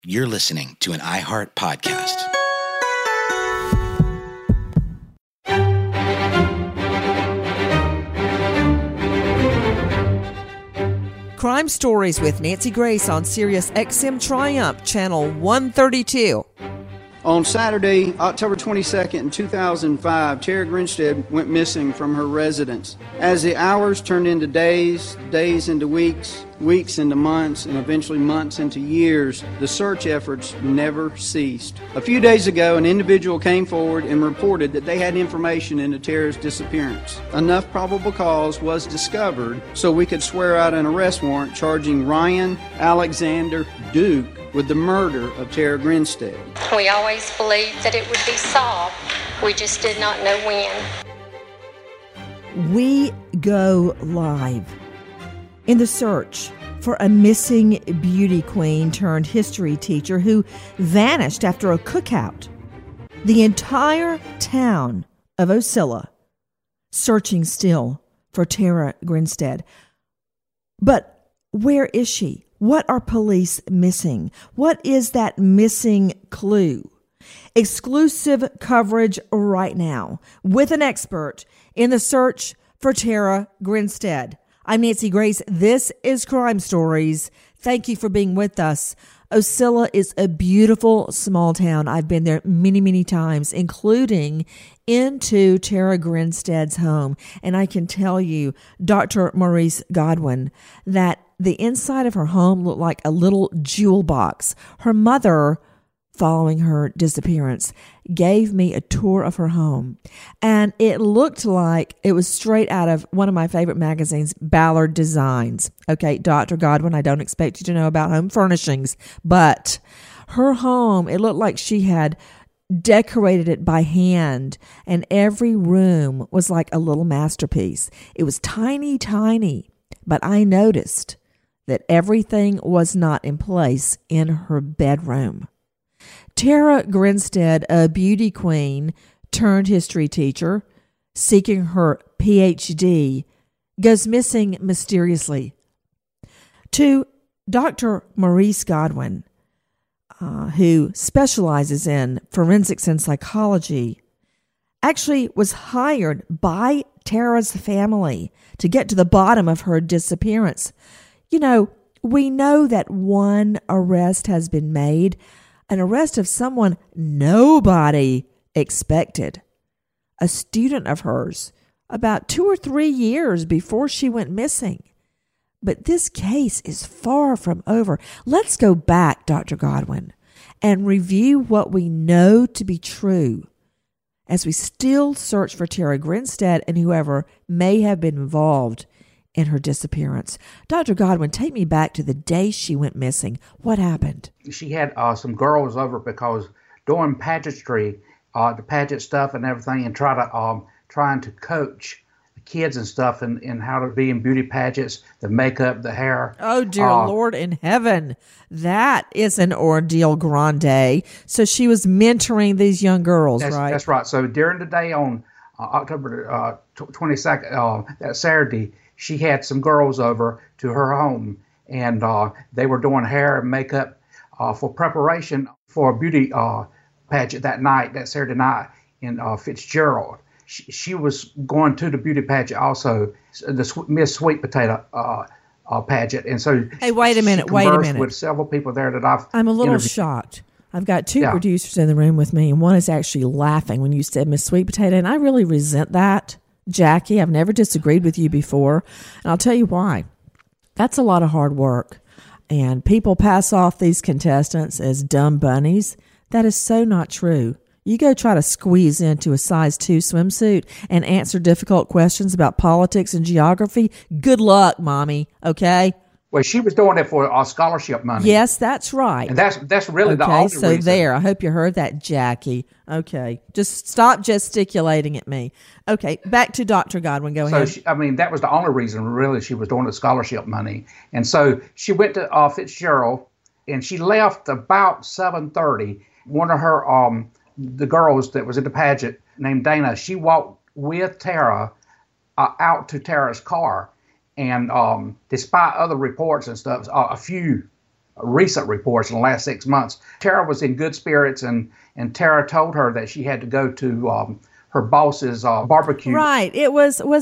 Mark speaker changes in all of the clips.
Speaker 1: You're listening to an iHeart podcast.
Speaker 2: Crime Stories with Nancy Grace on Sirius XM Triumph, Channel 132.
Speaker 3: On Saturday, October 22nd, 2005, Tara Grinstead went missing from her residence. As the hours turned into days, days into weeks, weeks into months, and eventually months into years, the search efforts never ceased. A few days ago, an individual came forward and reported that they had information into Tara's disappearance. Enough probable cause was discovered so we could swear out an arrest warrant charging Ryan Alexander Duke with the murder of Tara Grinstead.
Speaker 4: We always believed that it would be solved. We just did not know when.
Speaker 2: We go live in the search for a missing beauty queen turned history teacher who vanished after a cookout. The entire town of Ocilla searching still for Tara Grinstead. But where is she? What are police missing? What is that missing clue? Exclusive coverage right now with an expert in the search for Tara Grinstead. I'm Nancy Grace. This is Crime Stories. Thank you for being with us. Ocilla is a beautiful small town. I've been there many, many times, including into Tara Grinstead's home. And I can tell you, Dr. Maurice Godwin, that the inside of her home looked like a little jewel box. Her mother, following her disappearance, gave me a tour of her home. And it looked like it was straight out of one of my favorite magazines, Ballard Designs. Okay, Dr. Godwin, I don't expect you to know about home furnishings, but her home, it looked like she had decorated it by hand, and every room was like a little masterpiece. It was tiny, tiny, but I noticed that everything was not in place in her bedroom. Tara Grinstead, a beauty queen turned history teacher seeking her PhD, goes missing mysteriously. To Dr. Maurice Godwin, who specializes in forensics and psychology, actually was hired by Tara's family to get to the bottom of her disappearance. You know, we know that one arrest has been made, an arrest of someone nobody expected. A student of hers, about 2 or 3 years before she went missing. But this case is far from over. Let's go back, Dr. Godwin, and review what we know to be true as we still search for Tara Grinstead and whoever may have been involved in her disappearance. Dr. Godwin, take me back to the day she went missing. What happened?
Speaker 5: She had some girls over because doing pageantry, the pageant stuff and everything, and trying to coach the kids and stuff and how to be in beauty pageants, the makeup, the hair.
Speaker 2: Oh, dear Lord in heaven. That is an ordeal grande. So she was mentoring these young girls, right?
Speaker 5: That's right. So during the day on October 22nd, that Saturday, she had some girls over to her home, and they were doing hair and makeup for preparation for a beauty pageant that Saturday night in Fitzgerald. She was going to the beauty pageant also, the Miss Sweet Potato pageant. And so
Speaker 2: hey, wait a minute.
Speaker 5: With several people there that
Speaker 2: I'm a little shocked. I've got two producers in the room with me, and one is actually laughing when you said Miss Sweet Potato, and I really resent that. Jackie, I've never disagreed with you before, and I'll tell you why. That's a lot of hard work, and people pass off these contestants as dumb bunnies. That is so not true. You go try to squeeze into a size 2 swimsuit and answer difficult questions about politics and geography. Good luck, mommy, okay?
Speaker 5: Well, she was doing it for scholarship money.
Speaker 2: Yes, that's right.
Speaker 5: And that's really the only reason.
Speaker 2: Okay, so there. I hope you heard that, Jackie. Okay, just stop gesticulating at me. Okay, back to Dr. Godwin. Go ahead.
Speaker 5: So, that was the only reason, really, she was doing the scholarship money. And so she went to Fitzgerald, and she left about 7:30. One of her, the girls that was in the pageant, named Dana, she walked with Tara out to Tara's car. And despite other reports and stuff, a few recent reports in the last 6 months. Tara was in good spirits, and Tara told her that she had to go to her boss's barbecue.
Speaker 2: Right. Was it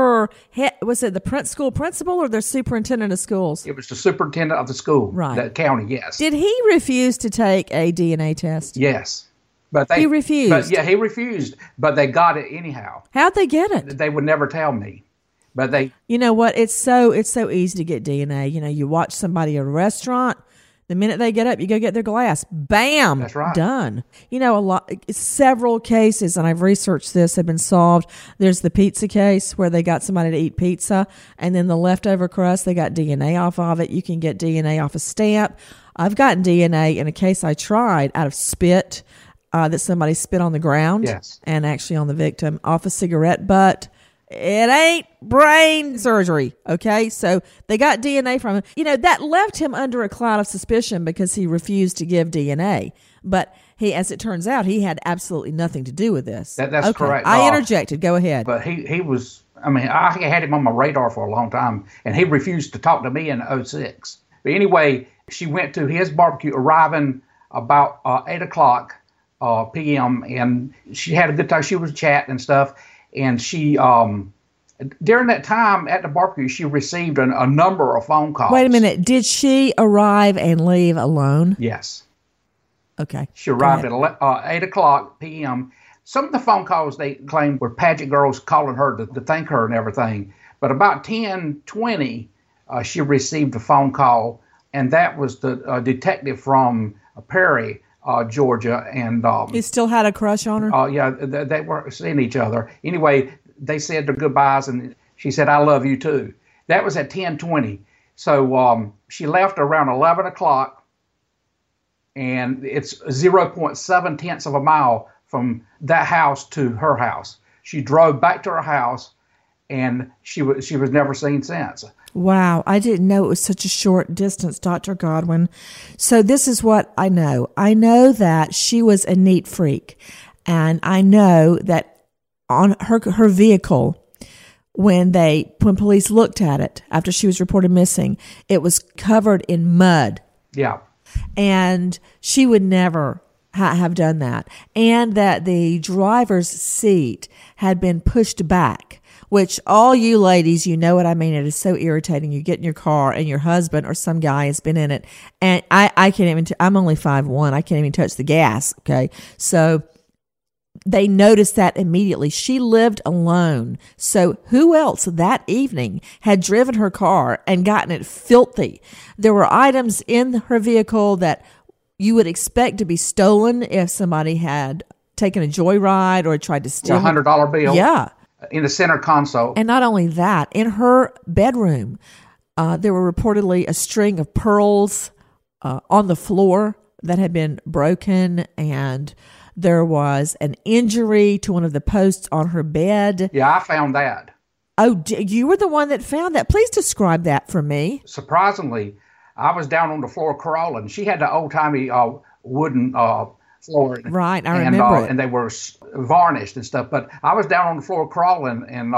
Speaker 2: the school principal or the superintendent of schools?
Speaker 5: It was the superintendent of the school,
Speaker 2: right.
Speaker 5: The county, yes.
Speaker 2: Did he refuse to take a DNA test?
Speaker 5: Yes. But
Speaker 2: he refused.
Speaker 5: But yeah, he refused, but they got it anyhow.
Speaker 2: How'd they get it?
Speaker 5: They would never tell me. But they
Speaker 2: You know what? It's so easy to get DNA. You know, you watch somebody at a restaurant, the minute they get up, you go get their glass. Bam!
Speaker 5: That's right.
Speaker 2: Done. You know, several cases, and I've researched this, have been solved. There's the pizza case where they got somebody to eat pizza, and then the leftover crust, they got DNA off of it. You can get DNA off a stamp. I've gotten DNA in a case I tried out of spit that somebody spit on the ground.
Speaker 5: Yes.
Speaker 2: And actually on the victim, off a cigarette butt. It ain't brain surgery, okay? So they got DNA from him. You know, that left him under a cloud of suspicion because he refused to give DNA. But he, as it turns out, he had absolutely nothing to do with this.
Speaker 5: That's okay. Correct.
Speaker 2: I interjected. Go ahead.
Speaker 5: But he was, I mean, I had him on my radar for a long time, and he refused to talk to me in 2006. But anyway, she went to his barbecue, arriving about 8 o'clock p.m., and she had a good time. She was chatting and stuff. And she, during that time at the barbecue, she received a number of phone calls.
Speaker 2: Wait a minute. Did she arrive and leave alone?
Speaker 5: Yes.
Speaker 2: Okay.
Speaker 5: She arrived at 8 o'clock p.m. Some of the phone calls they claimed were pageant girls calling her to thank her and everything. But about 10:20, she received a phone call, and that was the detective from Perry, Georgia, and
Speaker 2: he still had a crush on her.
Speaker 5: Yeah, they were seeing each other. Anyway, they said their goodbyes, and she said, "I love you too." That was at 10:20. So she left around 11 o'clock, and it's 0.7 tenths of a mile from that house to her house. She drove back to her house, and she was never seen since.
Speaker 2: Wow, I didn't know it was such a short distance, Dr. Godwin. So this is what I know. I know that she was a neat freak, and I know that on her vehicle, when police looked at it after she was reported missing, it was covered in mud.
Speaker 5: Yeah.
Speaker 2: And she would never have done that. And that the driver's seat had been pushed back, which all you ladies, you know what I mean. It is so irritating. You get in your car and your husband or some guy has been in it. And I can't even, I'm only 5'1". I can't even touch the gas. Okay. So they noticed that immediately. She lived alone. So who else that evening had driven her car and gotten it filthy? There were items in her vehicle that you would expect to be stolen if somebody had taken a joyride or tried to steal.
Speaker 5: A $100 bill.
Speaker 2: Yeah.
Speaker 5: In the center console.
Speaker 2: And not only that, in her bedroom, there were reportedly a string of pearls on the floor that had been broken, and there was an injury to one of the posts on her bed.
Speaker 5: Yeah, I found that.
Speaker 2: Oh, you were the one that found that. Please describe that for me.
Speaker 5: Surprisingly, I was down on the floor crawling. She had the old-timey wooden floor.
Speaker 2: Right, I remember it.
Speaker 5: And they were varnished and stuff. But I was down on the floor crawling, and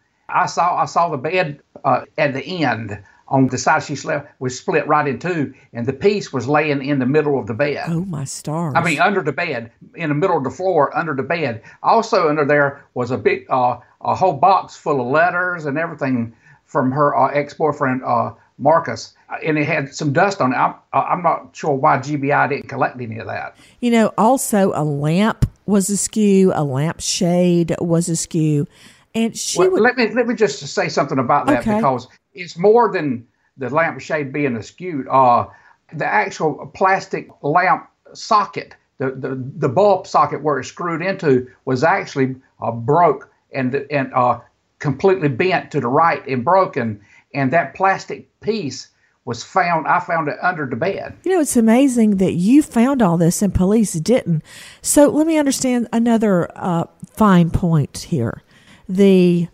Speaker 5: I saw the bed at the end on the side she slept was split right in two, and the piece was laying in the middle of the bed.
Speaker 2: Oh, my stars.
Speaker 5: I mean, under the bed, in the middle of the floor, under the bed. Also under there was a big, a whole box full of letters and everything from her ex-boyfriend, Marcus. And it had some dust on it. I'm not sure why GBI didn't collect any of that.
Speaker 2: You know, also a lamp was askew, a lampshade was askew. And
Speaker 5: let me just say something about that,
Speaker 2: okay,
Speaker 5: because it's more than the lampshade being askew. The actual plastic lamp socket, the bulb socket where it's screwed into, was actually broke and completely bent to the right and broken. And that plastic piece was found. I found it under the bed. You know,
Speaker 2: it's amazing that you found all this and police didn't. So let me understand another fine point here. The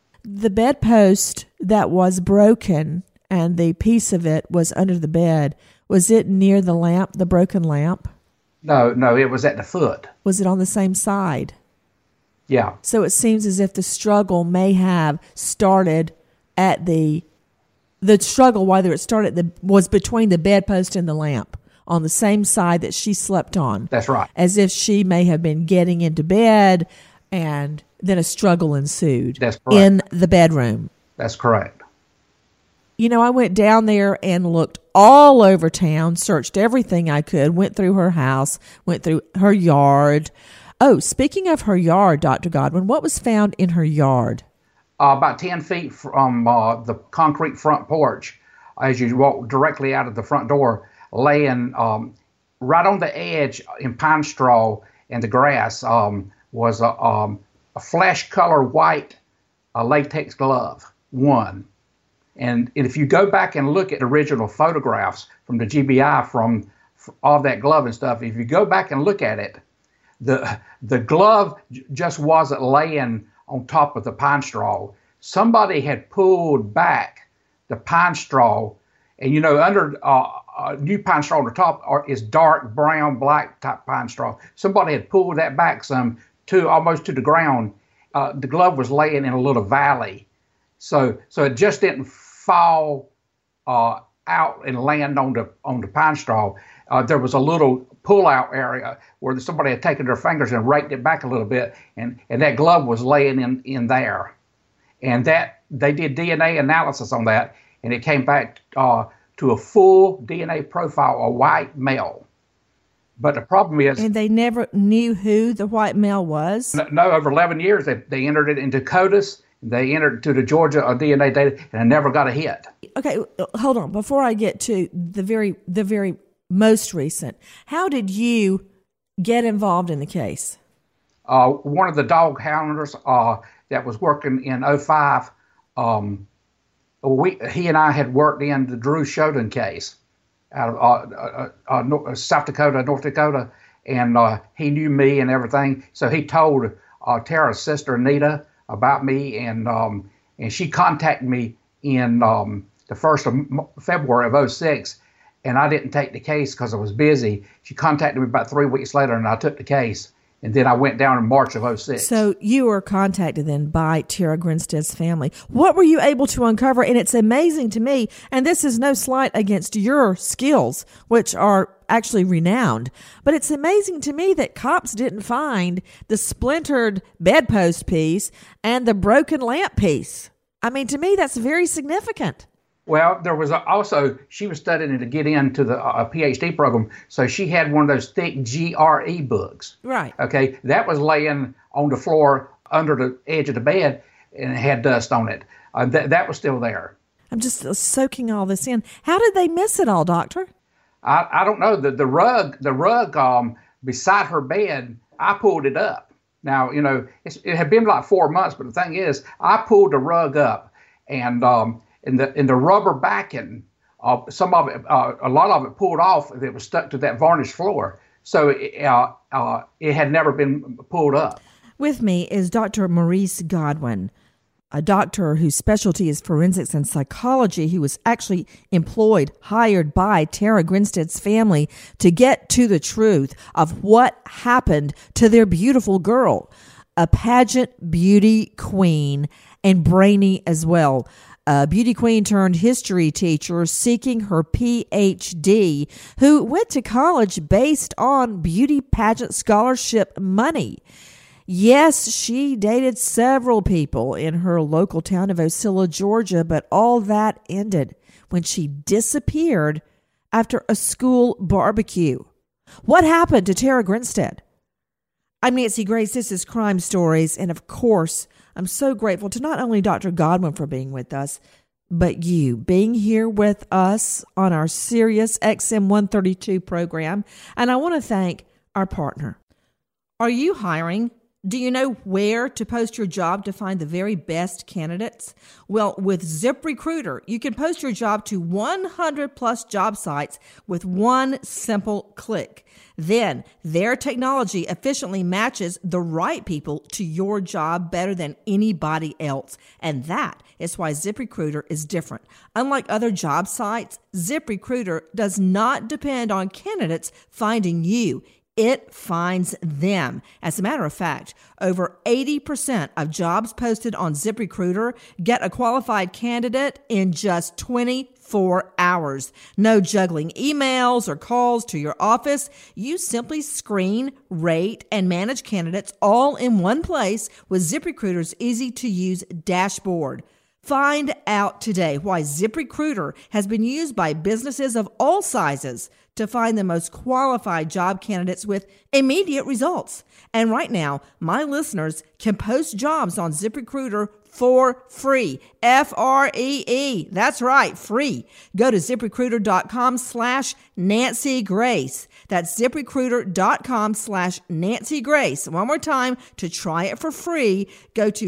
Speaker 2: bedpost that was broken and the piece of it was under the bed, was it near the lamp, the broken lamp?
Speaker 5: No, it was at the foot.
Speaker 2: Was it on the same side?
Speaker 5: Yeah.
Speaker 2: So it seems as if the struggle may have started at the the struggle, whether it started was between the bedpost and the lamp on the same side that she slept on.
Speaker 5: That's right.
Speaker 2: As if she may have been getting into bed, and then a struggle ensued.
Speaker 5: That's correct.
Speaker 2: In the bedroom.
Speaker 5: That's correct.
Speaker 2: You know, I went down there and looked all over town, searched everything I could, went through her house, went through her yard. Oh, speaking of her yard, Dr. Godwin, what was found in her yard?
Speaker 5: About 10 feet from the concrete front porch, as you walk directly out of the front door, laying right on the edge in pine straw and the grass was a flesh-color white latex glove, one. And if you go back and look at original photographs from the GBI from all that glove and stuff, if you go back and look at it, the glove just wasn't laying on top of the pine straw. Somebody had pulled back the pine straw, and you know, under new pine straw on the top is dark brown, black type pine straw. Somebody had pulled that back some to almost to the ground. The glove was laying in a little valley, so it just didn't fall out and land on the pine straw. There was a little pull-out area where somebody had taken their fingers and raked it back a little bit, and that glove was laying in there. And that they did DNA analysis on that, and it came back to a full DNA profile, a white male. But the problem is... And
Speaker 2: they never knew who the white male was?
Speaker 5: No, over 11 years, they entered it into CODIS. They entered to the Georgia DNA data, and I never got a hit.
Speaker 2: Okay, hold on. Before I get to the very most recent, how did you get involved in the case?
Speaker 5: One of the dog hounders that was working in 2005, he and I had worked in the Drew Shoden case out of South Dakota, North Dakota, and he knew me and everything. So he told Tara's sister, Anita, about me, and she contacted me in the 1st of February of 2006, and I didn't take the case because I was busy. She contacted me about 3 weeks later, and I took the case, and then I went down in March of 2006.
Speaker 2: So you were contacted then by Tara Grinstead's family. What were you able to uncover? And it's amazing to me, and this is no slight against your skills, which are actually renowned, but it's amazing to me that cops didn't find the splintered bedpost piece and the broken lamp piece. I mean, to me, that's very significant.
Speaker 5: Well, there was also, she was studying to get into the PhD program, so she had one of those thick GRE books.
Speaker 2: Right.
Speaker 5: Okay, that was laying on the floor under the edge of the bed, and it had dust on it. That was still there.
Speaker 2: I'm just soaking all this in. How did they miss it all, Doctor?
Speaker 5: I don't know. The rug beside her bed, I pulled it up. Now, you know, it had been like 4 months, but the thing is, I pulled the rug up, and in the rubber backing, some of it, a lot of it pulled off. It was stuck to that varnished floor, so it had never been pulled up.
Speaker 2: With me is Dr. Maurice Godwin, a doctor whose specialty is forensics and psychology, who was actually hired by Tara Grinstead's family to get to the truth of what happened to their beautiful girl, a pageant beauty queen and brainy as well. A beauty queen turned history teacher seeking her PhD, who went to college based on beauty pageant scholarship money. Yes, she dated several people in her local town of Ocilla, Georgia, but all that ended when she disappeared after a school barbecue. What happened to Tara Grinstead? I'm Nancy Grace. This is Crime Stories, and of course, I'm so grateful to not only Dr. Godwin for being with us, but you being here with us on our Sirius XM 132 program. And I want to thank our partner. Are you hiring? Do you know where to post your job to find the very best candidates? Well, with ZipRecruiter, you can post your job to 100 plus job sites with one simple click. Then their technology efficiently matches the right people to your job better than anybody else. And that is why ZipRecruiter is different. Unlike other job sites, ZipRecruiter does not depend on candidates finding you. it finds them. As a matter of fact, over 80% of jobs posted on ZipRecruiter get a qualified candidate in just 24 hours. No juggling emails or calls to your office. You simply screen, rate, and manage candidates all in one place with ZipRecruiter's easy-to-use dashboard. Find out today why ZipRecruiter has been used by businesses of all sizes to find the most qualified job candidates with immediate results. And right now, my listeners can post jobs on ZipRecruiter for free. Free. That's right, free. Go to ZipRecruiter.com/Nancy Grace. That's ZipRecruiter.com/Nancy Grace. One more time, to try it for free, go to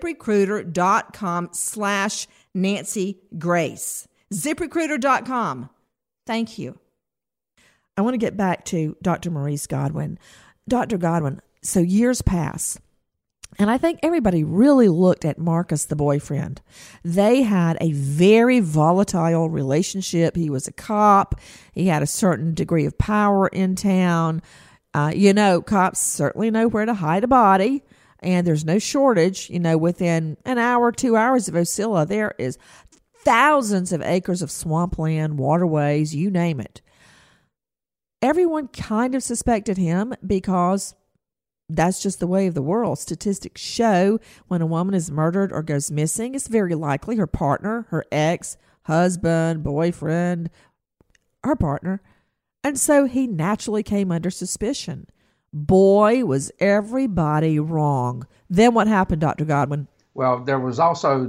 Speaker 2: ZipRecruiter.com/Nancy Grace. ZipRecruiter.com. Thank you. I want to get back to Dr. Maurice Godwin. Dr. Godwin, so years pass, and I think everybody really looked at Marcus, the boyfriend. They had a very volatile relationship. He was a cop. He had a certain degree of power in town. Cops certainly know where to hide a body, and there's no shortage. Within an hour, 2 hours of Ocilla, there is thousands of acres of swampland, waterways, you name it. Everyone kind of suspected him because that's just the way of the world. Statistics show when a woman is murdered or goes missing, it's very likely her partner, her ex, husband, boyfriend, her partner. And so he naturally came under suspicion. Boy, was everybody wrong. Then what happened, Dr. Godwin?
Speaker 5: Well, there was also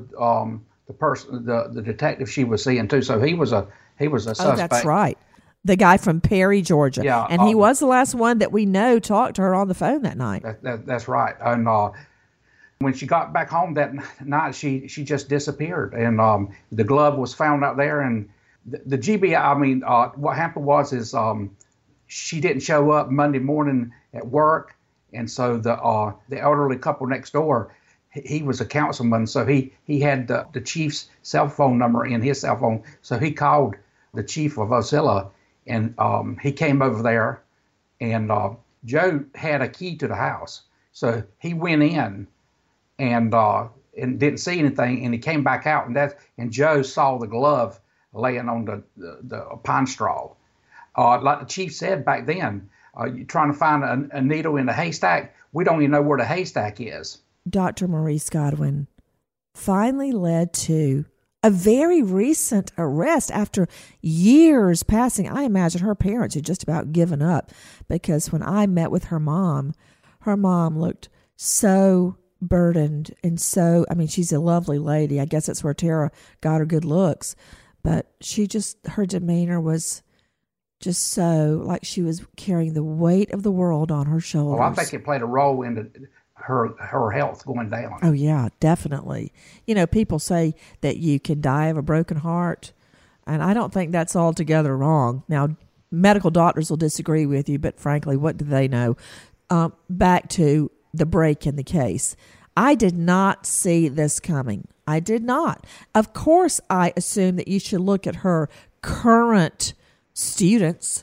Speaker 5: the detective she was seeing too. So he was a suspect.
Speaker 2: Oh, that's right. The guy from Perry, Georgia.
Speaker 5: Yeah,
Speaker 2: and he was the last one that we know talked to her on the phone that night.
Speaker 5: That's right. And when she got back home that night, she just disappeared. And the glove was found out there. And the GBI, what happened was she didn't show up Monday morning at work. And so the elderly couple next door, he was a councilman. So he had the chief's cell phone number in his cell phone. So he called the chief of Ocilla. And he came over there, and Joe had a key to the house. So he went in and didn't see anything, and he came back out, and Joe saw the glove laying on the pine straw. Like the chief said back then, you're trying to find a needle in a haystack. We don't even know where the haystack is.
Speaker 2: Dr. Maurice Godwin finally led to a very recent arrest after years passing. I imagine her parents had just about given up, because when I met with her mom looked so burdened and so, she's a lovely lady. I guess that's where Tara got her good looks, but her demeanor was just so like she was carrying the weight of the world on her shoulders.
Speaker 5: Well, I think it played a role in her health going down.
Speaker 2: Oh, yeah, definitely. People say that you can die of a broken heart, and I don't think that's altogether wrong. Now, medical doctors will disagree with you, but frankly, what do they know? Back to the break in the case. I did not see this coming. I did not. Of course, I assume that you should look at her current students,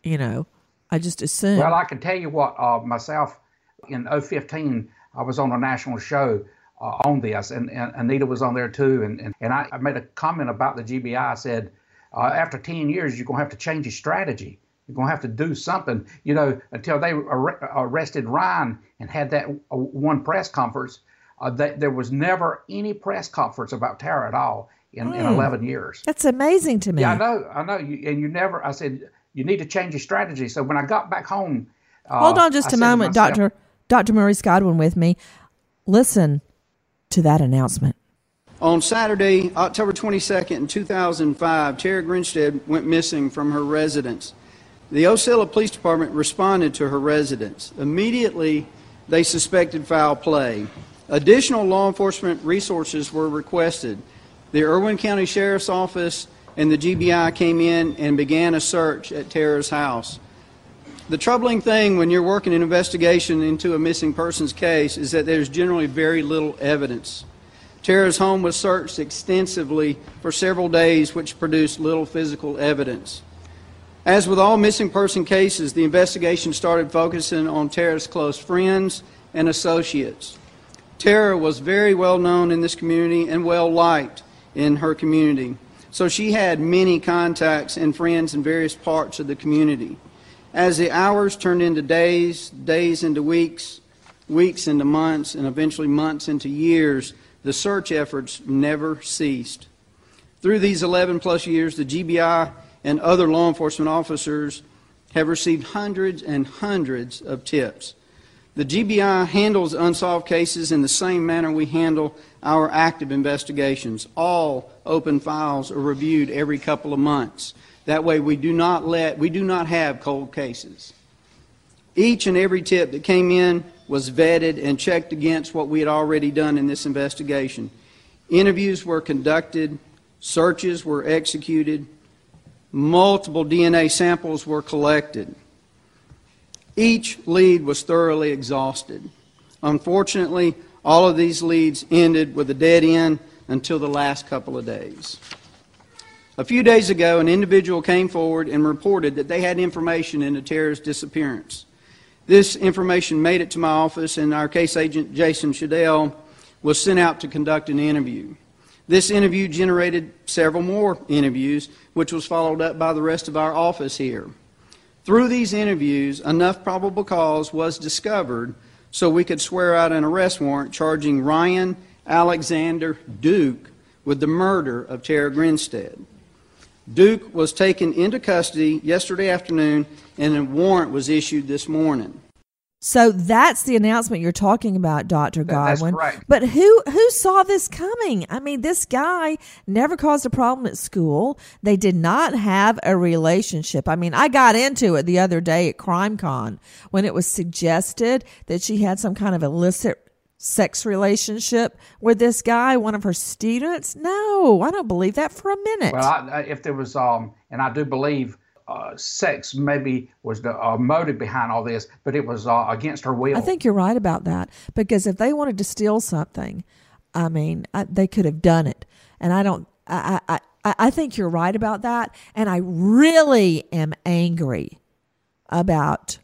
Speaker 2: I just assume.
Speaker 5: Well, I can tell you what, myself, in 2015, I was on a national show on this, and Anita was on there too. And I made a comment about the GBI. I said, after 10 years, you're going to have to change your strategy. You're going to have to do something, until they arrested Ryan and had that one press conference. There was never any press conference about Tara at all in 11 years.
Speaker 2: That's amazing to me.
Speaker 5: Yeah, I know. I said, you need to change your strategy. So when I got back home,
Speaker 2: hold on just a moment, Dr. Maurice Godwin with me. Listen to that announcement.
Speaker 3: On Saturday, October 22nd, 2005, Tara Grinstead went missing from her residence. The Ocilla Police Department responded to her residence. Immediately, they suspected foul play. Additional law enforcement resources were requested. The Irwin County Sheriff's Office and the GBI came in and began a search at Tara's house. The troubling thing when you're working an investigation into a missing persons case is that there's generally very little evidence. Tara's home was searched extensively for several days, which produced little physical evidence. As with all missing person cases, the investigation started focusing on Tara's close friends and associates. Tara was very well known in this community and well liked in her community, so she had many contacts and friends in various parts of the community. As the hours turned into days, days into weeks, weeks into months, and eventually months into years, the search efforts never ceased. Through these 11-plus years, the GBI and other law enforcement officers have received hundreds and hundreds of tips. The GBI handles unsolved cases in the same manner we handle our active investigations. All open files are reviewed every couple of months. That way we do not have cold cases. Each and every tip that came in was vetted and checked against what we had already done in this investigation. Interviews were conducted, searches were executed, multiple DNA samples were collected. Each lead was thoroughly exhausted. Unfortunately, all of these leads ended with a dead end until the last couple of days. A few days ago, an individual came forward and reported that they had information into Tara's disappearance. This information made it to my office, and our case agent, Jason Shadell, was sent out to conduct an interview. This interview generated several more interviews, which was followed up by the rest of our office here. Through these interviews, enough probable cause was discovered so we could swear out an arrest warrant charging Ryan Alexander Duke with the murder of Tara Grinstead. Duke was taken into custody yesterday afternoon, and a warrant was issued this morning.
Speaker 2: So that's the announcement you're talking about, Dr. Godwin.
Speaker 5: That's correct.
Speaker 2: But who saw this coming? I mean, this guy never caused a problem at school. They did not have a relationship. I mean, I got into it the other day at CrimeCon when it was suggested that she had some kind of illicit sex relationship with this guy, one of her students. No, I don't believe that for a minute.
Speaker 5: Well, if there was, and I do believe sex maybe was the motive behind all this, but it was against her will.
Speaker 2: I think you're right about that, because if they wanted to steal something, I mean, they could have done it. And I think you're right about that. And I really am angry about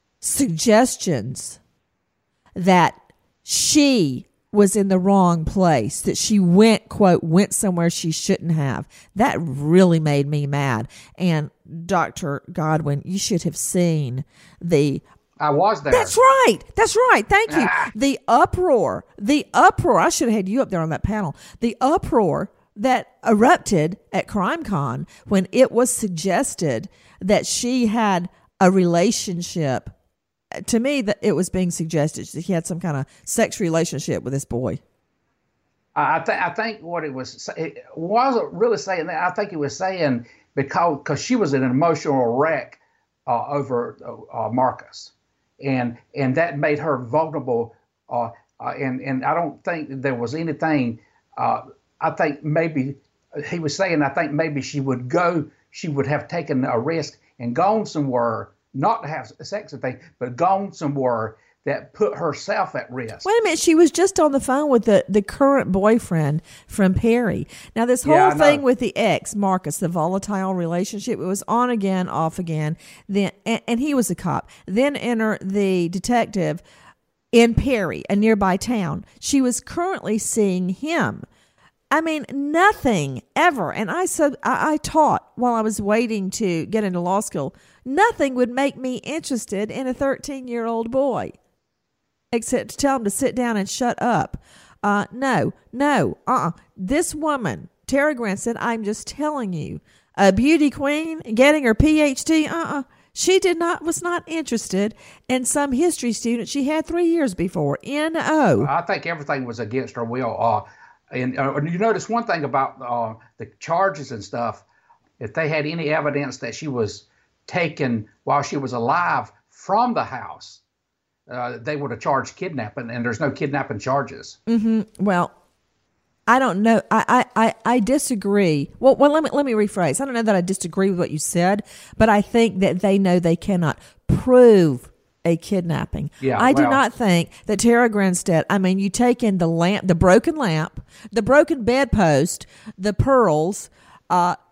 Speaker 2: suggestions that she was in the wrong place, that she went somewhere she shouldn't have. That really made me mad. And Dr. Godwin, you should have seen
Speaker 5: I was there.
Speaker 2: That's right. Thank you. The uproar. I should have had you up there on that panel. The uproar that erupted at CrimeCon when it was suggested that she had a relationship. To me, that it was being suggested that he had some kind of sex relationship with this boy.
Speaker 5: I think what it wasn't really saying that. I think it was saying because she was an emotional wreck over Marcus, and that made her vulnerable. And I don't think there was anything. I think maybe he was saying. I think maybe she would have taken a risk and gone somewhere. Not to have sex with things, but gone somewhere that put herself at risk.
Speaker 2: Wait a minute. She was just on the phone with the current boyfriend from Perry. Now, this whole thing with the ex, Marcus, the volatile relationship, it was on again, off again. Then, and he was a cop. Then enter the detective in Perry, a nearby town. She was currently seeing him. I mean, nothing ever. And I taught while I was waiting to get into law school. Nothing would make me interested in a 13-year-old boy, except to tell him to sit down and shut up. No. This woman, Tara Grinstead, I'm just telling you, a beauty queen, getting her PhD, she was not interested in some history student she had 3 years before. N-O.
Speaker 5: I think everything was against her will. And you notice one thing about the charges and stuff, if they had any evidence that she was taken while she was alive from the house, they would have charged kidnapping, and there's no kidnapping charges.
Speaker 2: Mm-hmm. Well, I don't know. I disagree. Well, let me rephrase. I don't know that I disagree with what you said, but I think that they know they cannot prove a kidnapping.
Speaker 5: Yeah,
Speaker 2: I do not think that Tara Grinstead, I mean, you take in the lamp, the broken bedpost, the pearls,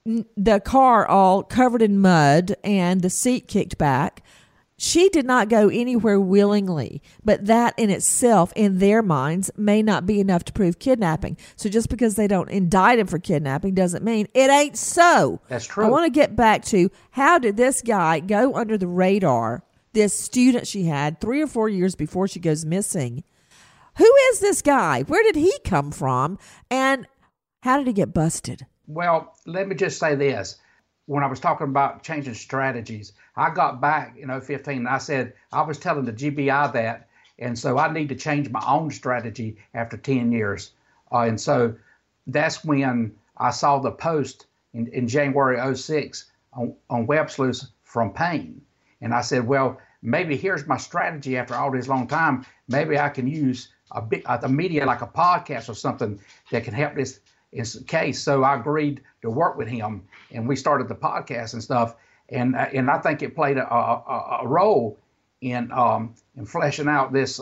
Speaker 2: the car all covered in mud and the seat kicked back. She did not go anywhere willingly, but that in itself, in their minds, may not be enough to prove kidnapping. So just because they don't indict him for kidnapping doesn't mean it ain't so.
Speaker 5: That's true.
Speaker 2: I want to get back to, how did this guy go under the radar, this student she had 3 or 4 years before she goes missing? Who is this guy? Where did he come from? And how did he get busted?
Speaker 5: Well, let me just say this. When I was talking about changing strategies, I got back in 2015 and I said, I was telling the GBI that, and so I need to change my own strategy after 10 years. And so that's when I saw the post in January 2006 on Web Sleuths from Payne. And I said, well, maybe here's my strategy after all this long time. Maybe I can use a media like a podcast or something that can help this case. So I agreed to work with him, and we started the podcast and stuff. And I think it played a role in fleshing out this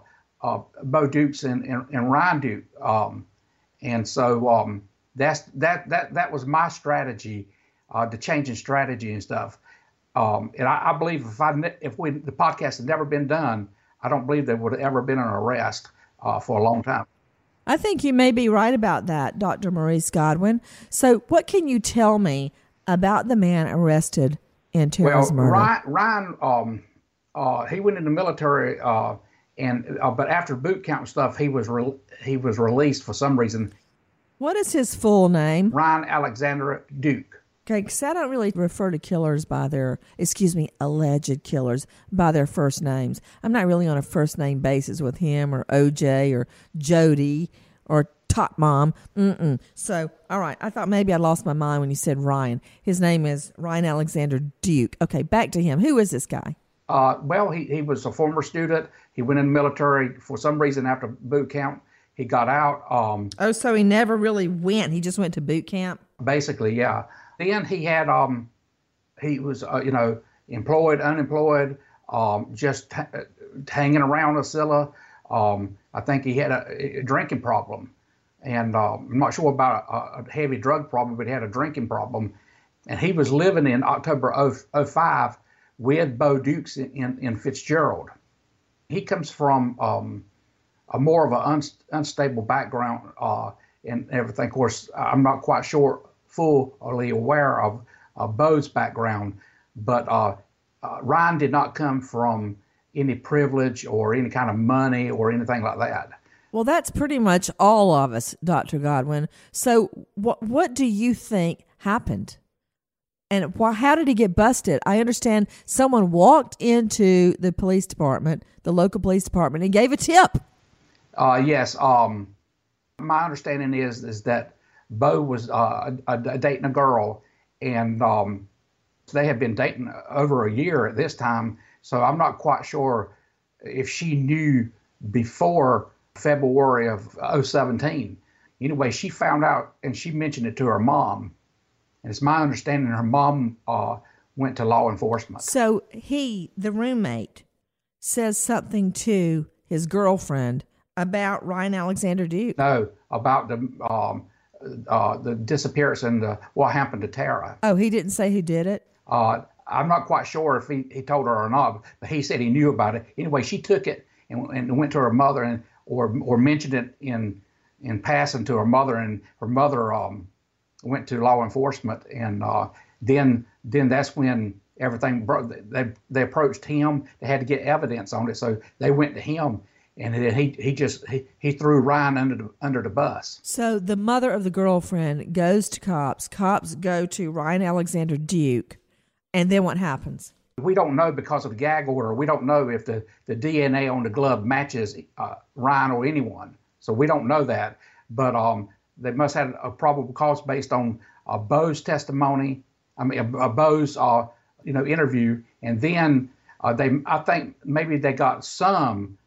Speaker 5: Bo Dukes and Ryan Duke. And so that was my strategy, the changing strategy and stuff. And I believe the podcast had never been done, I don't believe there would have ever been an arrest for a long time.
Speaker 2: I think you may be right about that, Dr. Maurice Godwin. So what can you tell me about the man arrested in Tara's murder?
Speaker 5: Ryan, he went in the military, but after boot camp stuff, he was released for some reason.
Speaker 2: What is his full name?
Speaker 5: Ryan Alexander Duke.
Speaker 2: Okay, because I don't really refer to killers by alleged killers by their first names. I'm not really on a first name basis with him or OJ or Jody or Top Mom. So, all right, I thought maybe I lost my mind when you said Ryan. His name is Ryan Alexander Duke. Okay, back to him. Who is this guy?
Speaker 5: Well, he was a former student. He went in the military for some reason after boot camp. He got out.
Speaker 2: So he never really went. He just went to boot camp? Basically,
Speaker 5: yeah. Then he had, he was, employed, unemployed, just hanging around Acilla. I think he had a drinking problem. And I'm not sure about a heavy drug problem, but he had a drinking problem. And he was living in October of 2005 with Bo Dukes in Fitzgerald. He comes from a more of an unstable background and everything. Of course, I'm not quite sure fully aware of Bo's background, but Ryan did not come from any privilege or any kind of money or anything like that.
Speaker 2: Well, that's pretty much all of us, Dr. Godwin. So what do you think happened? And how did he get busted? I understand someone walked into the police department, the local police department, and gave a tip.
Speaker 5: Yes. My understanding is that Bo was dating a girl, and they had been dating over a year at this time. So I'm not quite sure if she knew before February of 2017. Anyway, she found out, and she mentioned it to her mom. And it's my understanding her mom went to law enforcement.
Speaker 2: So he, the roommate, says something to his girlfriend about Ryan Alexander Duke.
Speaker 5: No, about the disappearance and what happened to Tara.
Speaker 2: Oh, he didn't say who did it?
Speaker 5: I'm not quite sure if he told her or not, but he said he knew about it. Anyway, she took it and went to her mother or mentioned it in passing to her mother, and her mother went to law enforcement, and then that's when everything broke. They approached him. They had to get evidence on it, so they went to him. And he threw Ryan under the bus.
Speaker 2: So the mother of the girlfriend goes to cops. Cops go to Ryan Alexander Duke. And then what happens?
Speaker 5: We don't know because of the gag order. We don't know if the DNA on the glove matches Ryan or anyone. So we don't know that. But they must have a probable cause based on Bo's testimony. Bo's interview. And then I think maybe they got some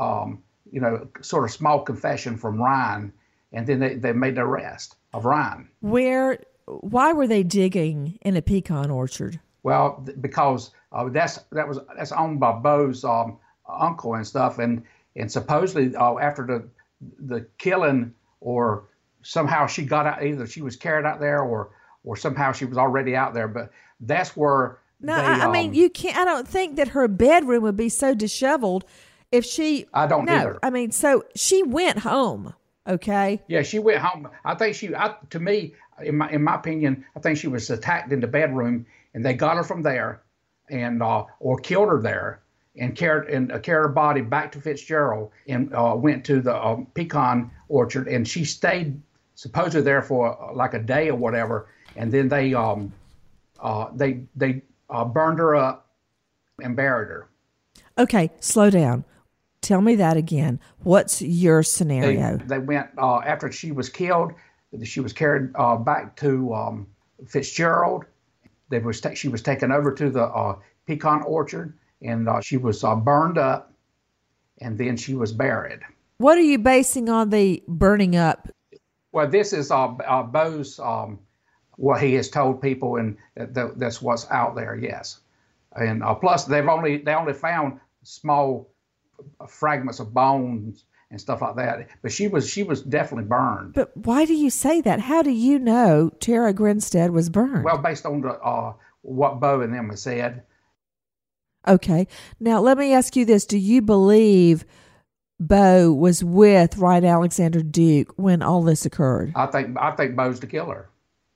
Speaker 5: sort of small confession from Ryan, and then they made the arrest of Ryan.
Speaker 2: Why were they digging in a pecan orchard?
Speaker 5: Well, because that's owned by Bo's uncle and stuff, and supposedly after the killing, or somehow she got out, either she was carried out there or or somehow she was already out there. But that's where
Speaker 2: I mean, you can't. I don't think that her bedroom would be so disheveled if she.
Speaker 5: I don't either.
Speaker 2: I mean, so she went home. Okay.
Speaker 5: Yeah, she went home. I think to me, in my opinion, I think she was attacked in the bedroom, and they got her from there, and or killed her there, and carried her body back to Fitzgerald, and went to the pecan orchard, and she stayed supposedly there for like a day or whatever, and then they burned her up and buried her.
Speaker 2: Okay, slow down. Tell me that again. What's your scenario?
Speaker 5: They went after she was killed. She was carried back to Fitzgerald. She was taken over to the pecan orchard, and she was burned up, and then she was buried.
Speaker 2: What are you basing on the burning up?
Speaker 5: Well, this is Bo's what he has told people, and that's what's out there. Yes, and plus they only found small fragments of bones and stuff like that. But she was definitely burned.
Speaker 2: But why do you say that? How do you know Tara Grinstead was burned?
Speaker 5: Well, based on what Bo and them have said.
Speaker 2: Okay. Now, let me ask you this. Do you believe Bo was with Ryan Alexander Duke when all this occurred?
Speaker 5: I think Bo's the killer.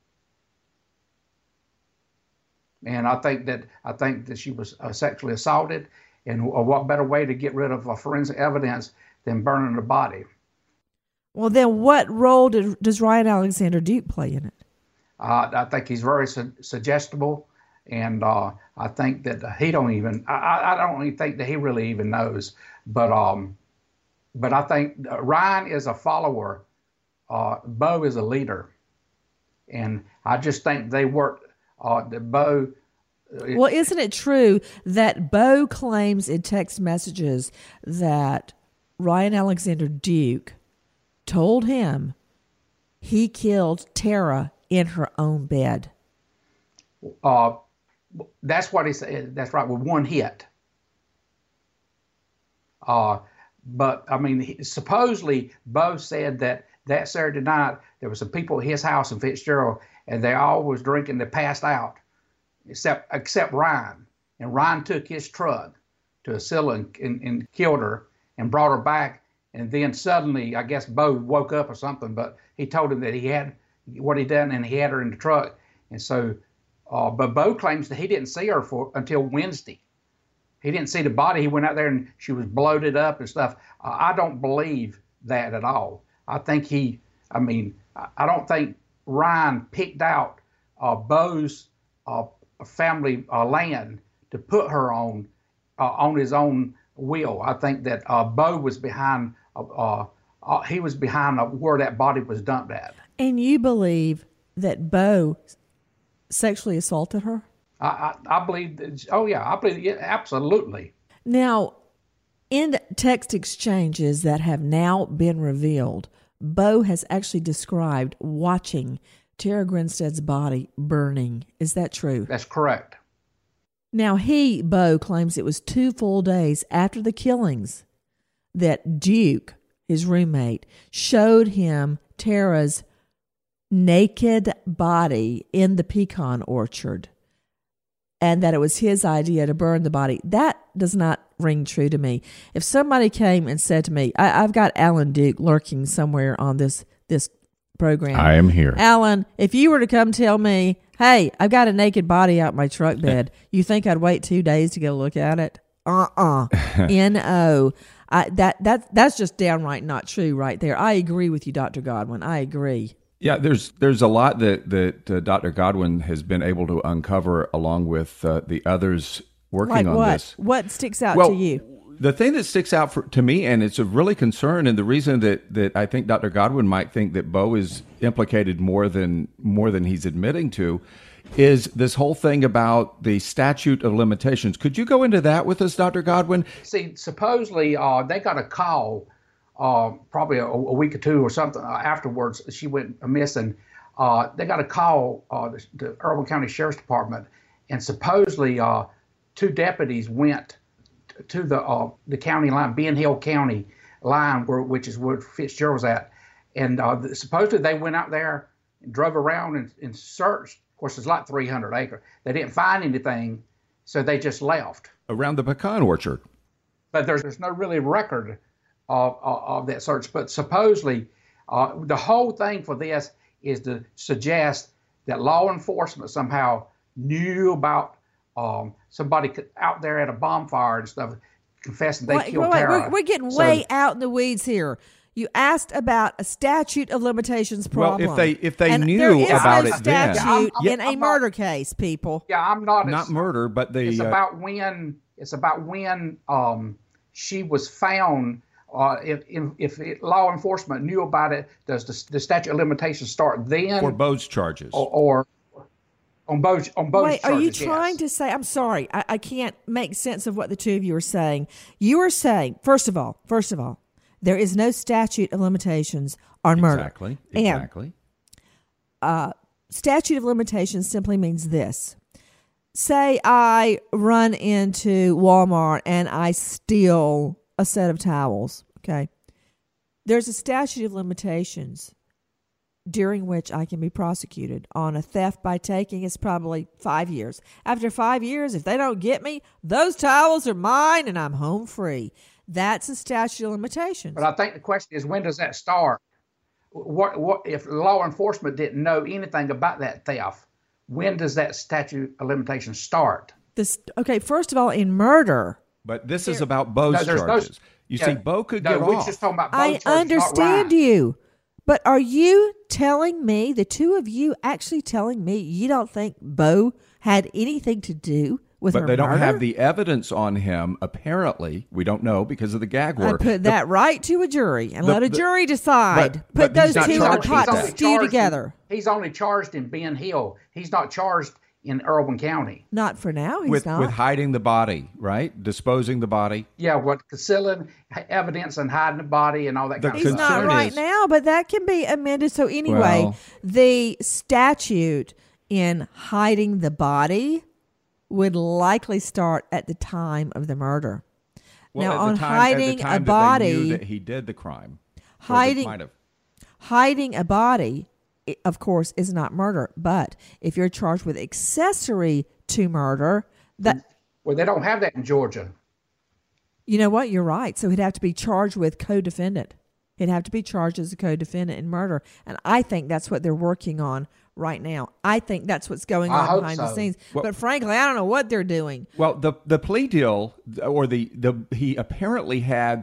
Speaker 5: And I think that she was sexually assaulted. And what better way to get rid of forensic evidence than burning the body?
Speaker 2: Well, then what role does Ryan Alexander Duke play in it?
Speaker 5: I think he's very suggestible, and I think that he don't even. I don't even think that he really even knows. But I think Ryan is a follower. Bo is a leader, and I just think they worked. Bo.
Speaker 2: Well, isn't it true that Bo claims in text messages that Ryan Alexander Duke told him he killed Tara in her own bed?
Speaker 5: That's what he said. That's right, with one hit. But I mean, supposedly Bo said that Saturday night there were some people at his house in Fitzgerald, and they all was drinking. They passed out. Except Ryan. And Ryan took his truck to Acilla and killed her and brought her back. And then suddenly, I guess Bo woke up or something, but he told him that he had what he done and he had her in the truck. And so, but Bo claims that he didn't see her until Wednesday. He didn't see the body. He went out there and she was bloated up and stuff. I don't believe that at all. I don't think Ryan picked out Bo's family land to put her on his own will. I think that Bo was behind. He was behind where that body was dumped at.
Speaker 2: And you believe that Bo sexually assaulted her?
Speaker 5: I believe. I believe. Yeah, absolutely.
Speaker 2: Now, in text exchanges that have now been revealed, Bo has actually described watching Tara Grinstead's body burning. Is that true?
Speaker 5: That's correct.
Speaker 2: Now, Bo claims it was 2 full days after the killings that Duke, his roommate, showed him Tara's naked body in the pecan orchard, and that it was his idea to burn the body. That does not ring true to me. If somebody came and said to me, I've got Alan Duke lurking somewhere on this program.
Speaker 6: I am here.
Speaker 2: Alan, if you were to come tell me, hey, I've got a naked body out my truck bed, you think I'd wait 2 days to go look at it? N-O. That's just downright not true right there. I agree with you, Dr. Godwin. I agree.
Speaker 6: Yeah, there's a lot that Dr. Godwin has been able to uncover along with the others working on this.
Speaker 2: What sticks out to you?
Speaker 6: The thing that sticks out to me, and it's a really concern, and the reason that I think Dr. Godwin might think that Bo is implicated more than he's admitting to, is this whole thing about the statute of limitations. Could you go into that with us, Dr. Godwin?
Speaker 5: See, supposedly they got a call probably a week or two or something afterwards. She went missing. They got a call the Irwin County Sheriff's Department, and supposedly 2 deputies went to the county line, Ben Hill County line, which is where Fitzgerald's at, and supposedly they went out there and drove around and searched. Of course, it's like 300 acres. They didn't find anything, so they just left.
Speaker 6: Around the pecan orchard.
Speaker 5: But there's no really record of that search. But supposedly, the whole thing for this is to suggest that law enforcement somehow knew about somebody out there at a bonfire and stuff, confessing they killed Tara.
Speaker 2: We're getting way out in the weeds here. You asked about a statute of limitations problem.
Speaker 6: Well, if they
Speaker 2: and
Speaker 6: knew
Speaker 2: there is
Speaker 6: about
Speaker 2: no
Speaker 6: it then.
Speaker 2: statute in a murder case, people.
Speaker 5: Yeah, I'm not.
Speaker 6: Not murder, but the.
Speaker 5: It's about when. It's about when she was found. If law enforcement knew about it, does the statute of limitations start then?
Speaker 6: For Bo's charges.
Speaker 5: Or on Bo's
Speaker 2: Wait,
Speaker 5: charges,
Speaker 2: are you trying to say, I'm sorry, I can't make sense of what the two of you are saying. You are saying, first of all, there is no statute of limitations on murder.
Speaker 6: Exactly.
Speaker 2: And, statute of limitations simply means this. Say I run into Walmart and I steal a set of towels, okay? There's a statute of limitations during which I can be prosecuted. On a theft by taking, it's probably 5 years. After 5 years, if they don't get me, those towels are mine and I'm home free. That's a statute of limitations.
Speaker 5: But I think the question is, when does that start? What if law enforcement didn't know anything about that theft? When does that statute of limitations start?
Speaker 2: Okay, first of all, in murder.
Speaker 6: But this is about Bo's charges. See, Bo could get
Speaker 5: we're
Speaker 6: off.
Speaker 5: just talking about Bo's charges,
Speaker 2: I understand you. But are you telling me, the two of you actually telling me, you don't think Bo had anything to do with her
Speaker 6: murder? But they don't have the evidence on him, apparently. We don't know because of the gag order.
Speaker 2: I put that right to a jury and let a jury decide. Put those two in a pot to stew together.
Speaker 5: He's only charged in Ben Hill. He's not charged in Irwin County.
Speaker 2: Not for now, he's not.
Speaker 6: With hiding the body, right? Disposing the body.
Speaker 5: Yeah, concealing evidence and hiding the body and all that kind of stuff.
Speaker 2: He's not right now, but that can be amended. So anyway, the statute in hiding the body would likely start at the time of the murder.
Speaker 6: Well,
Speaker 2: now, on hiding a body,
Speaker 6: they knew that he did the crime.
Speaker 2: Hiding a body, of course, is not murder. But if you're charged with accessory to murder,
Speaker 5: they don't have that in Georgia.
Speaker 2: You know what? You're right. So he'd have to be charged with co-defendant. He'd have to be charged as a co-defendant in murder, and I think that's what they're working on right now. I think that's what's going on behind the scenes. Well, but frankly, I don't know what they're doing.
Speaker 6: Well, the plea deal, or he apparently had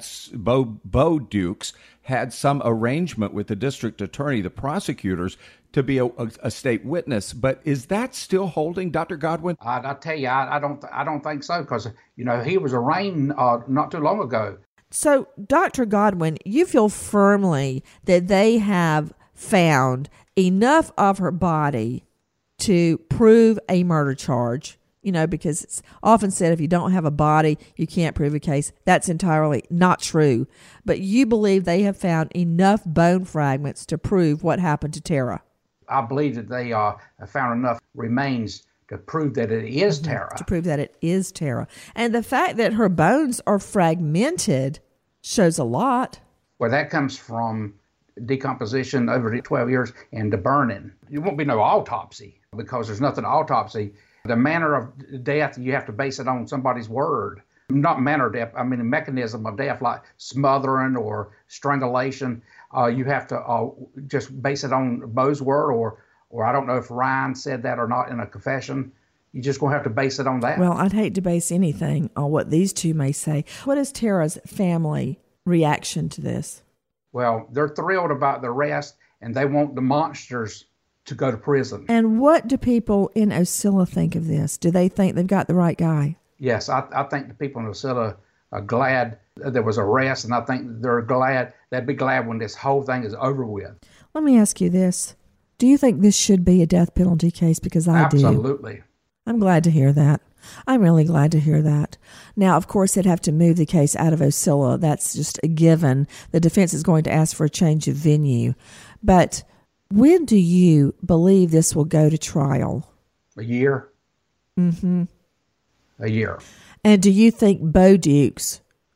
Speaker 6: Bo Dukes had some arrangement with the district attorney, the prosecutors, to be a state witness. But is that still holding, Dr. Godwin?
Speaker 5: I tell you, I don't think so, because he was arraigned not too long ago.
Speaker 2: So, Dr. Godwin, you feel firmly that they have found enough of her body to prove a murder charge, because it's often said if you don't have a body, you can't prove a case. That's entirely not true. But you believe they have found enough bone fragments to prove what happened to Tara.
Speaker 5: I believe that they have found enough remains to prove that it is Tara.
Speaker 2: To prove that it is Tara. And the fact that her bones are fragmented shows a lot.
Speaker 5: Well, that comes from decomposition over the 12 years and the burning. There won't be no autopsy because there's nothing to autopsy. The manner of death, you have to base it on somebody's word. Not manner of death, I mean the mechanism of death, like smothering or strangulation. You have to just base it on Bo's word, or I don't know if Ryan said that or not in a confession. You're just going to have to base it on that.
Speaker 2: Well, I'd hate to base anything on what these two may say. What is Tara's family reaction to this?
Speaker 5: Well, they're thrilled about the arrest, and they want the monsters to go to prison.
Speaker 2: And what do people in Ocilla think of this? Do they think they've got the right guy?
Speaker 5: Yes, I think the people in Ocilla are glad there was an arrest, and I think they'd be glad when this whole thing is over with.
Speaker 2: Let me ask you this. Do you think this should be a death penalty case? Because I do.
Speaker 5: Absolutely.
Speaker 2: I'm glad to hear that. I'm really glad to hear that. Now, of course, they'd have to move the case out of Ocilla. That's just a given. The defense is going to ask for a change of venue. But when do you believe this will go to trial?
Speaker 5: A year.
Speaker 2: Mm-hmm.
Speaker 5: A year.
Speaker 2: And do you think Bo Dukes,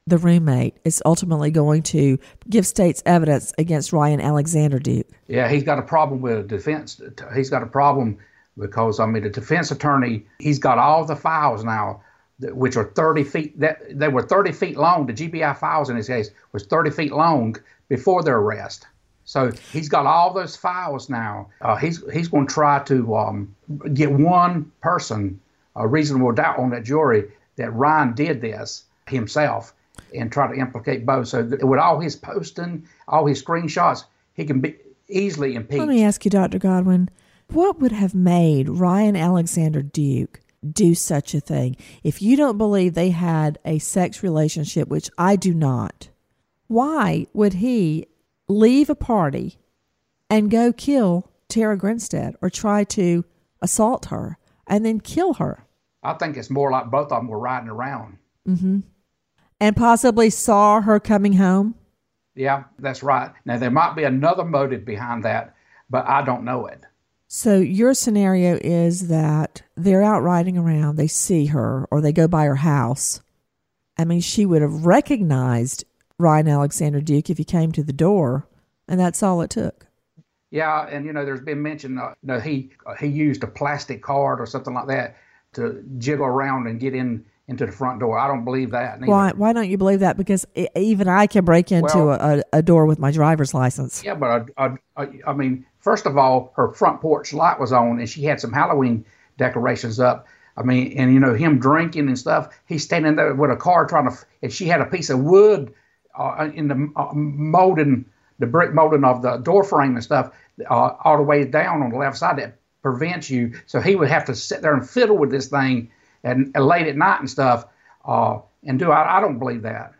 Speaker 2: the roommate, is ultimately going to give state's evidence against Ryan Alexander Duke.
Speaker 5: Yeah, he's got a problem with defense. He's got a problem because, the defense attorney, he's got all the files now, which are 30 feet. They were 30 feet long. The GBI files in his case was 30 feet long before their arrest. So he's got all those files now. He's going to try to get one person, a reasonable doubt on that jury, that Ryan did this himself, and try to implicate Bo. So with all his posting, all his screenshots, he can be easily impeached.
Speaker 2: Let me ask you, Dr. Godwin, what would have made Ryan Alexander Duke do such a thing? If you don't believe they had a sex relationship, which I do not, why would he leave a party and go kill Tara Grinstead or try to assault her and then kill her?
Speaker 5: I think it's more like both of them were riding around.
Speaker 2: Mm-hmm. And possibly saw her coming home?
Speaker 5: Yeah, that's right. Now, there might be another motive behind that, but I don't know it.
Speaker 2: So your scenario is that they're out riding around, they see her, or they go by her house. I mean, she would have recognized Ryan Alexander Duke if he came to the door, and that's all it took.
Speaker 5: Yeah, and there's been mention, he used a plastic card or something like that to jiggle around and get into the front door. I don't believe that.
Speaker 2: Why don't you believe that? Because even I can break into a door with my driver's license.
Speaker 5: Yeah, but first of all, her front porch light was on, and she had some Halloween decorations up. And him drinking and stuff. He's standing there with a car and she had a piece of wood in the molding, the brick molding of the door frame and stuff, all the way down on the left side that prevents you. So he would have to sit there and fiddle with this thing and late at night and stuff, and do. I don't believe that.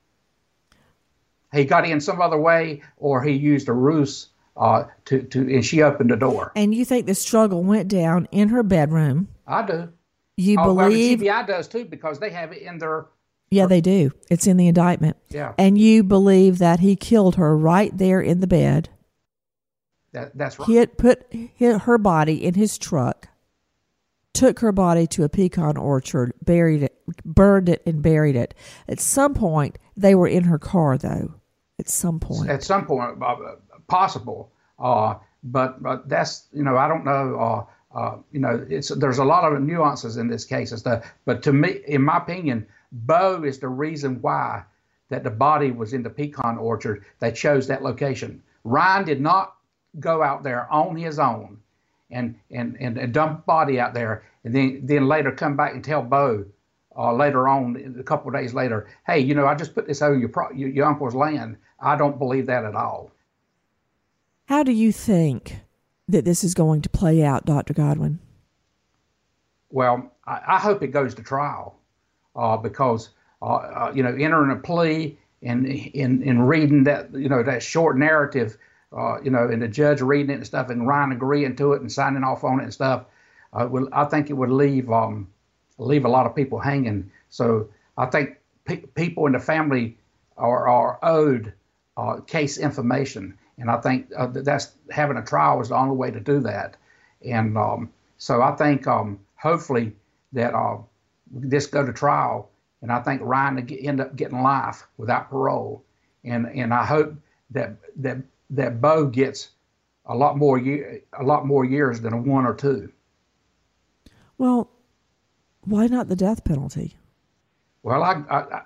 Speaker 5: He got in some other way, or he used a ruse and she opened the door.
Speaker 2: And you think the struggle went down in her bedroom?
Speaker 5: I do.
Speaker 2: You believe?
Speaker 5: The GBI does too, because they have it in their.
Speaker 2: Yeah, they do. It's in the indictment.
Speaker 5: Yeah.
Speaker 2: And you believe that he killed her right there in the bed.
Speaker 5: That's right.
Speaker 2: He had put her body in his truck, took her body to a pecan orchard, burned it and buried it. At some point, they were in her car, though. At some point, possible. But that's, I don't know. There's a lot of nuances in this case and stuff. But to me, in my opinion, Bo is the reason why that the body was in the pecan orchard. They chose that location. Ryan did not go out there on his own and dump a body out there, and then later come back and tell Bo later on, a couple of days later, hey, I just put this on your uncle's land. I don't believe that at all. How do you think that this is going to play out, Dr. Godwin?
Speaker 5: Well, I hope it goes to trial, because entering a plea and reading that that short narrative, and the judge reading it and stuff, and Ryan agreeing to it and signing off on it and stuff, I think it would leave a lot of people hanging. So I think people in the family are owed case information, and I think that's having a trial is the only way to do that. And so I think hopefully that this go to trial, and I think Ryan will end up getting life without parole, and I hope that Bo gets a lot more years than a 1 or 2.
Speaker 2: Well, why not the death penalty?
Speaker 5: Well, I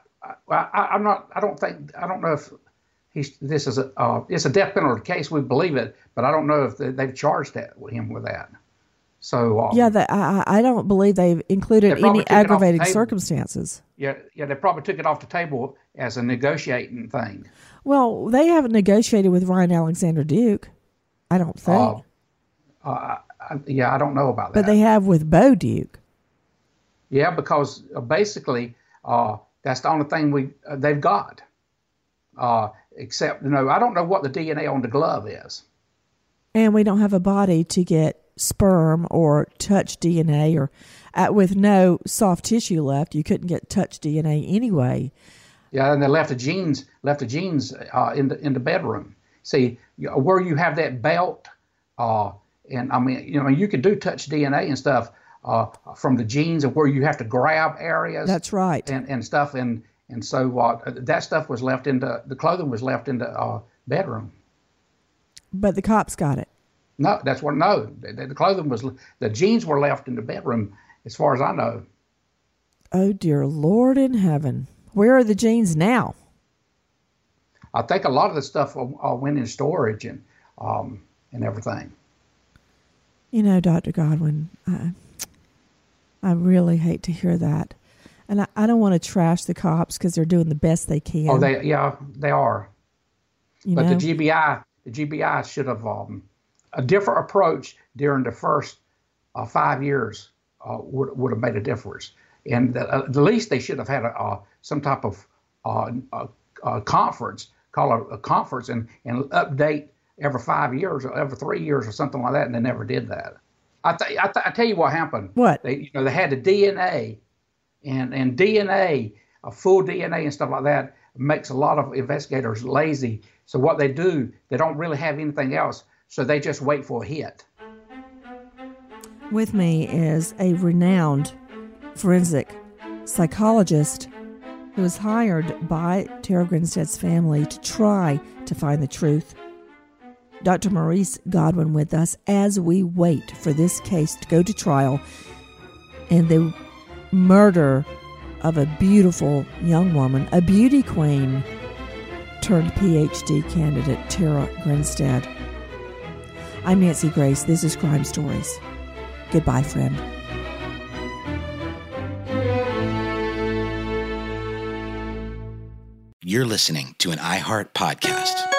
Speaker 5: don't know if this is it's a death penalty case. We believe it, but I don't know if they've charged him with that. So
Speaker 2: I don't believe they've included any aggravating circumstances.
Speaker 5: Yeah, they probably took it off the table as a negotiating thing.
Speaker 2: Well, they haven't negotiated with Ryan Alexander Duke, I don't think.
Speaker 5: I don't know about that.
Speaker 2: But they have with Bo Duke.
Speaker 5: Yeah, because basically that's the only thing they've got. Except, I don't know what the DNA on the glove is.
Speaker 2: And we don't have a body to get sperm or touch DNA, or with no soft tissue left, you couldn't get touch DNA anyway.
Speaker 5: Yeah, and they left the genes in the bedroom. See, where you have that belt, and you could do touch DNA and stuff from the genes, and where you have to grab areas.
Speaker 2: That's right.
Speaker 5: And stuff, and And so that stuff was left the clothing was left in the bedroom.
Speaker 2: But the cops got it.
Speaker 5: No, the clothing the jeans were left in the bedroom, as far as I know.
Speaker 2: Oh, dear Lord in heaven. Where are the jeans now?
Speaker 5: I think a lot of the stuff went in storage and everything.
Speaker 2: You know, Dr. Godwin, I really hate to hear that. And I don't want to trash the cops because they're doing the best they can.
Speaker 5: Oh, they are.
Speaker 2: You
Speaker 5: but
Speaker 2: know?
Speaker 5: the GBI should have a different approach during the first 5 years would have made a difference. And at least they should have had some type of conference, call it a conference, and update every 5 years or every 3 years or something like that, and they never did that. I tell you what happened.
Speaker 2: What?
Speaker 5: They had the DNA, and DNA, full DNA and stuff like that, makes a lot of investigators lazy. So what they do, they don't really have anything else, so they just wait for a hit.
Speaker 2: With me is a renowned forensic psychologist who was hired by Tara Grinstead's family to try to find the truth. Dr. Maurice Godwin with us as we wait for this case to go to trial and the murder of a beautiful young woman, a beauty queen turned PhD candidate, Tara Grinstead. I'm Nancy Grace. This is Crime Stories. Goodbye, friend.
Speaker 1: You're listening to an iHeart podcast.